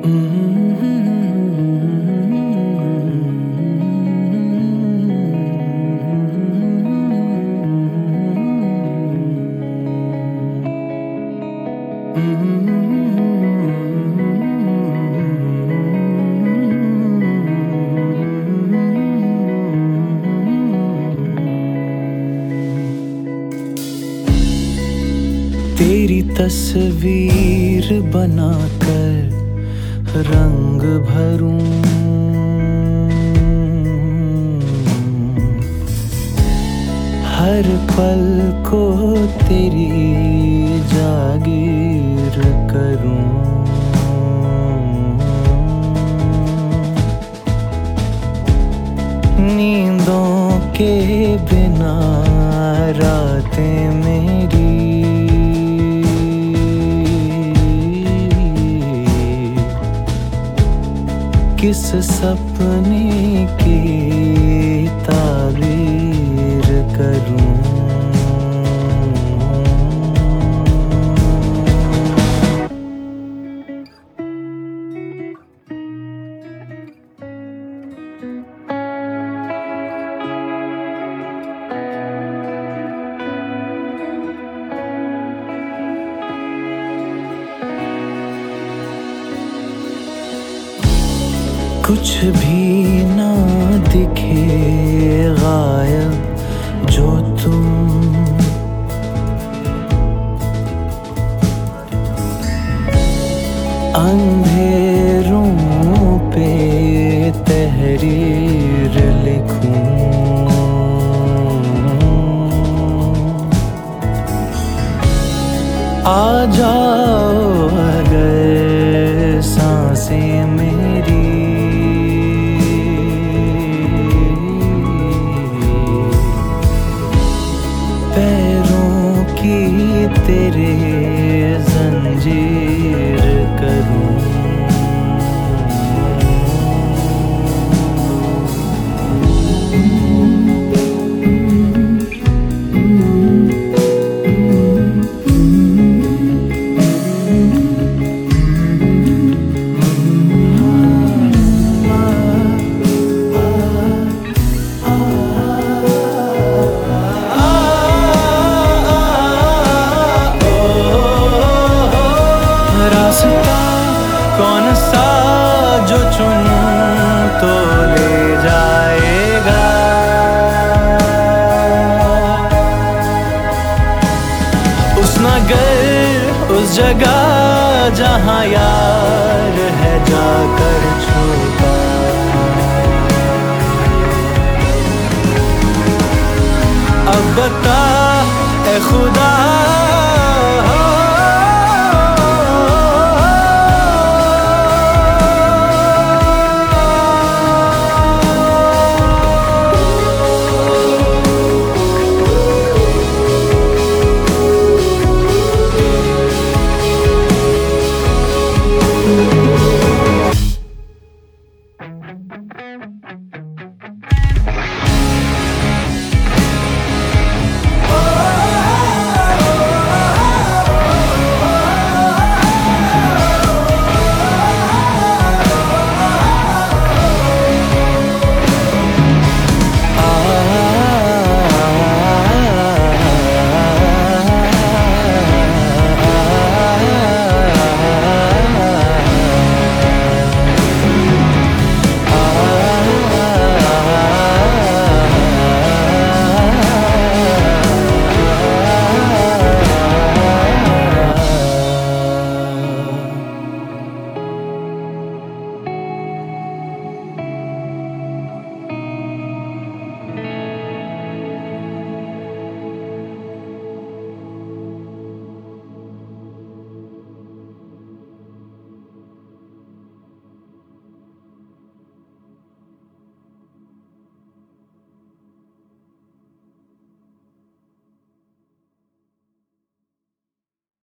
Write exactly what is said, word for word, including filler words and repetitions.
तेरी तस्वीर बनाकर रंग भरूं, हर पल को तेरी जागीर करूं। नींदों के बिना रातें मेरी किस सपने की ताबीर करूं। कुछ भी ना दिखे गायब जो तुम, अंधेरों पे तहरीर लिखूं। आ जाओ अगर सांसें मेरी पैरों की तेरे जंजीर करूं। रास्ता कौन सा जो चुनूं तो ले जाएगा, उस नगर उस जगह जहां यार है जाकर छुपा। अब बता ए खुदा